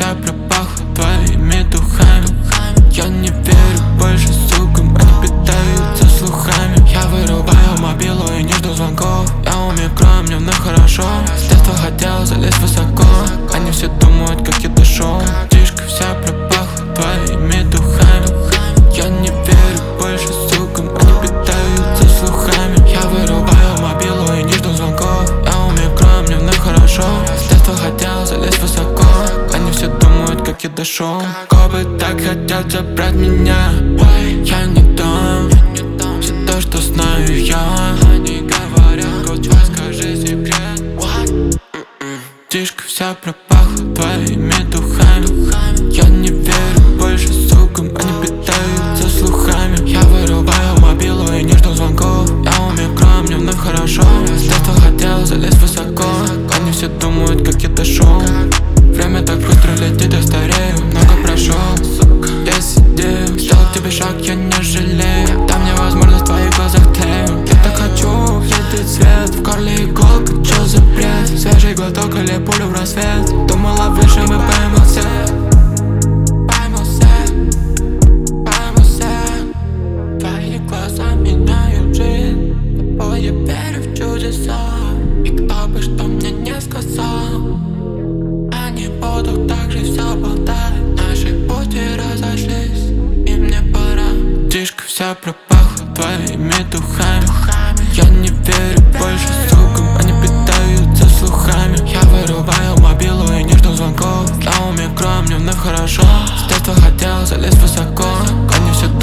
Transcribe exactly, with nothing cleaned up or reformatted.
вся пропахла твоими духами. Я не верю больше сукам, они питаются слухами. Я вырубаю мобилу и не жду звонков. Я умею кроем, мне вновь хорошо. С детства хотел залезть высоко. Они все думают, как я дошел. Птичка вся пропахла твоими духами. Я не верю больше сукам, они питаются слухами. Я вырубаю мобилу и не жду звонков. Я умею кроем, мне вновь хорошо. С детства хотел залезть высоко. Они все думают, как я дошел. Копы так хотят забрать меня. Я не дам все то, что знаю я. Они говорят, год, скажи секрет. Птичка вся пропахла твоими духами. Я не верю больше сукам, они питаются слухами. Я вырубаю мобилу и не жду звонков. Я умею кроем, мне вновь хорошо. С детства хотел залезть высоко. Они все думают, как я дошел. Время так быстро летит, я старею. Много прошел, сука, я сидел. Сделал к тебе шаг, я не жалею. Дай мне возможность, в твоих глазах тлею. Я так хочу видеть свет. В горле иголка, чё за бред? Свежий глоток или пулю в рассвет? Думала, выше мы поймался. Поймался, поймался. Твои глаза меняют жизнь. Тобой я верю в чудеса. И кто бы что мне не сказал, они будут так же все болтать. Наши пути разошлись, и мне пора. Птичка вся пропахла твоими духами. Я не верю больше сукам, они питаются слухами. Я вырубаю мобилу и не жду звонков. Я умею кроем, мне вновь хорошо. С детства хотел залезть высоко. Они все